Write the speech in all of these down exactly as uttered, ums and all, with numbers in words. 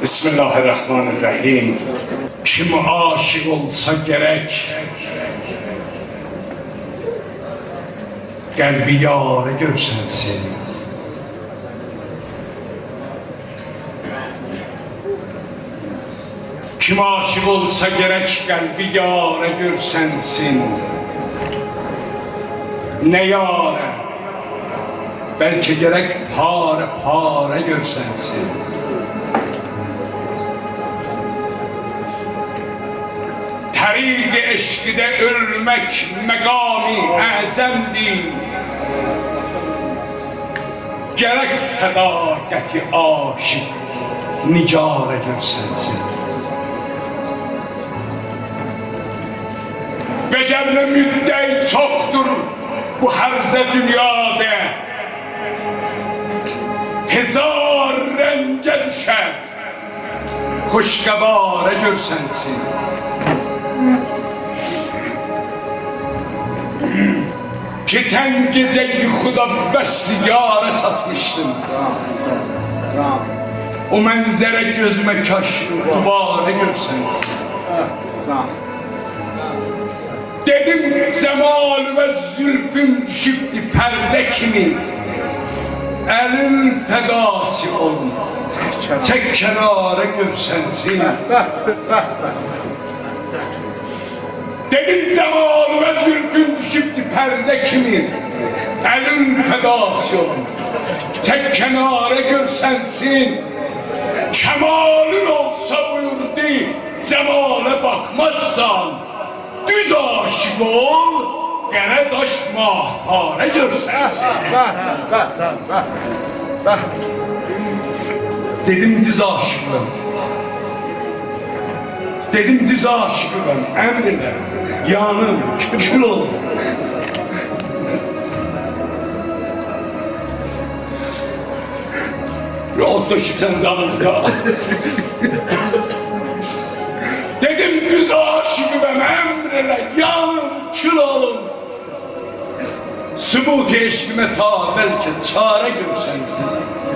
Bismillahirrahmanirrahim. Kim aşık olsa gerek, kalbi yâre görsensin. Kim aşık olsa gerek, kalbi yâre görsensin. Ne yâre, belki gerek pare pare görsensin. Tarik-i eşkide ölmek mekami azemdi. Gerek sadakati aşık nicare görsensin. Ve cemle müddei çoktur bu herze dünyada. Hezar renge düşer hoşgabare görsensin. Geçen gece yuxuda bəs yara çatmışdım. O mənzərə gözüme kaş duvarı görsensin. Dedim zemal ve zülfüm düşübdü perde kimi. Elin fedası olun, tek kenara görsensin. Dedim cemal ve zülfün düşübdü perde kimi. Elin fedası olun, tek kenara görsensin. Kemalin olsa buyurdu, cemale bakmazsan düz aşık ol, gene daş mahpare görsensin. Dedim düz aşıkım. Dedim düz aşıkım, emrine yanım kül oldu. Rahat taşıpsan canımda. Dedim düz aşıkım, emrine yanım kül olun. Sübut eşkime ta belki çare görsensin.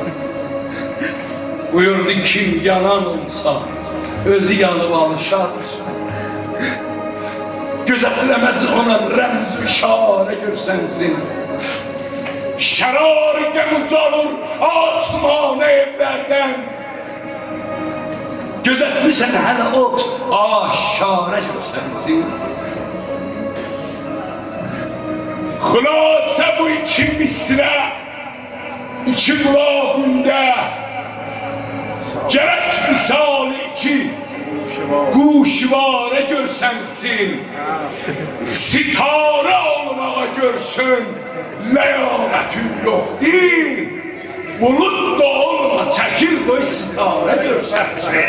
Buyurdu kim yanan olsa özü yanıp alışar. Gözetilemez ona remz-i işare görsensin. Şerar gemut olur asman evlerden. Gözetmişsen hele ot aşare görsensin. Xulasa bu iki misre iki kulağında. Gerek misali iki guşvare görsensin. Sitare olmağa görsün leyametin yok değil. Bulut da olma çekil koy sitare görsensin.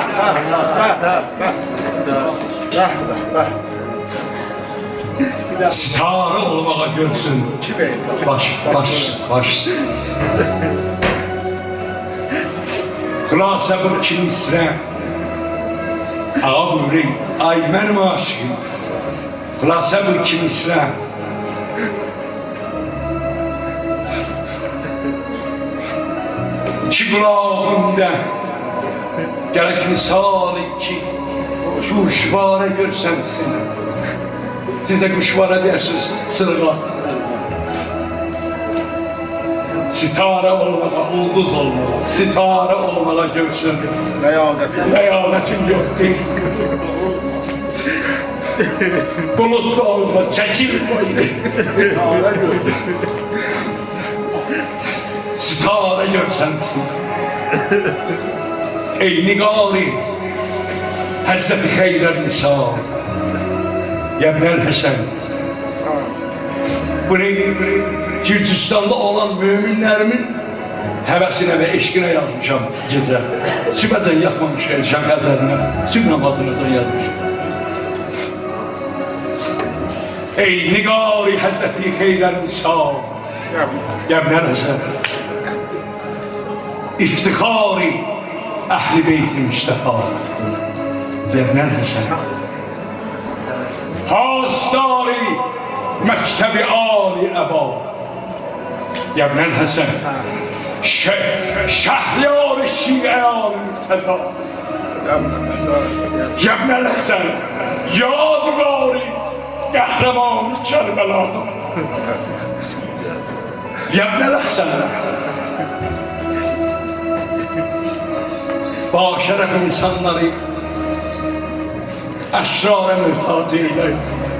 Sitare olmağa görsün baş baş baş. Xulasa bu iki misre ağa buyurayım, ay benim aşığım. Xulasa bu iki misre iki kulağımda gerek misal iki kuşvare görsensin. Siz de kuşvare dersiniz, sırğa. Sitare olmağa, ulduz olmağa, sitare olmağa görsün. Leyanetin. Leyanetin yok değil. Bulut da olma, çekil. Sitare görsensin. Ey nigali, Hazreti Hayrer misal. Yemler Hasan. Bu ne? Gürcistan'da olan müminlerimin hevesine ve eşkine yazmışam gece. Sübhəcən yatmamış Elşan Xəzərinə, sübh namazınızdan yazmışam. Ey nigari Hazreti Hayrer misal, Yemler Hasan. İftihari Əhl-i Beyt-i Mustafa, Yemler Hasan. Hastari Mektəbi Ali Əba, Yemler Hasan. Şəhriyar şiəyan mürtəza Yəbnəl Həsən yadgari qəhrəman Kərbəla Yəbnəl Həsən başərəf insanları əşrarə mürtac eylə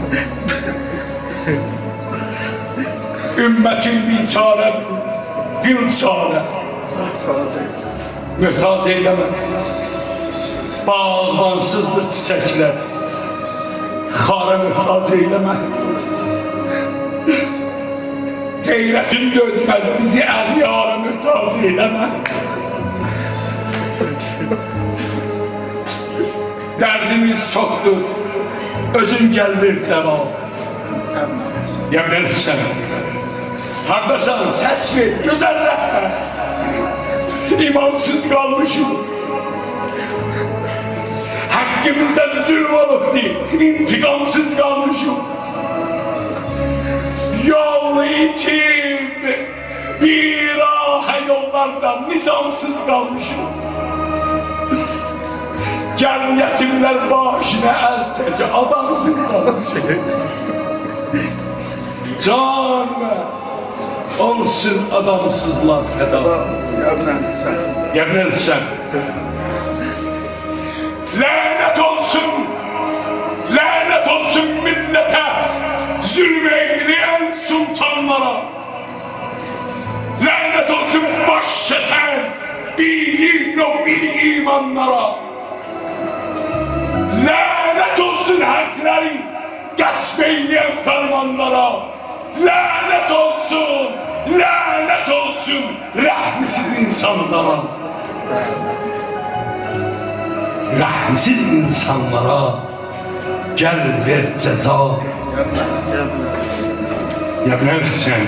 ümmətin biçarədir qıl çarə mühtac eyləmə bağlansızdır çiçəklər xara mühtac eyləmə qeyrətin dözməz bizi əhliyara mühtac eyləmə dərdimiz çoxdur özün gəldir dəva Yəbnəl Həsən hardasan səs ver gözəl rəhbər İmansız qalmışım haqqımızda zülm olubdi intiqamsız qalmışım yol itib bir ahə yollarda nizamsız qalmışım gəl yetimlər başına əl çəkə adamsız qalmışım can ver olsun adamsızlar feda Yəbnəl Həsən lənət olsun lənət olsun millətə zulm eyləyən sultanlara lənət olsun baş kəsən bir o bir imanlara lənət olsun hərfləri qəsb eyləyən fərmanlara lənət olsun lənət olsun rəhmsiz insanlara rəhmsiz insanlara gəl ver cəza Yəbnəl Həsən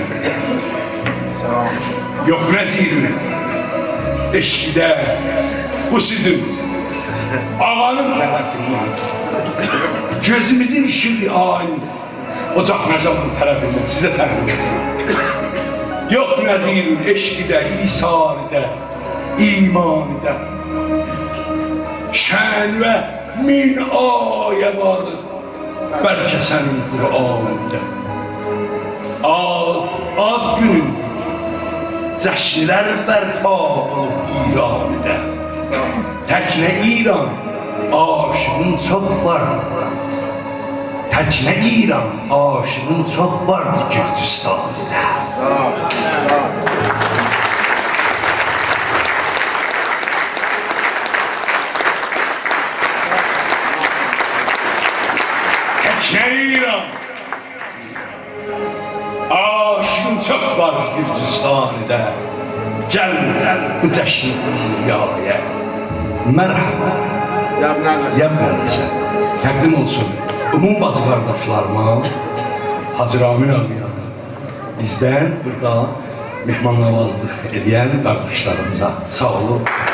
yox vəzirin eşkidə bu sizin ağanın tərəfindən gözümüzün işini ayin ocaq nəcabın tərəfindən sizə təqdim yox nəzirin eşkidə isaridə imanıdə şən və min ayə vardır bəlkə sənin Qur'anında ad, ad günün cəşnlər bərpa olub İranıda təknə İran aşığın çox var təknə İran aşığın çox vardır Gürcüstanıda təknə İran aşığın çox var Gürcüstanıda gəl bu cəşni dünyaya mərhaba Yəbnəl Həsən təqdim olsun umum bacı qardaşlarıma Hacı Ramin abiyana bizdən burada mehman navazlıq edən qardaşlarımıza sağ olun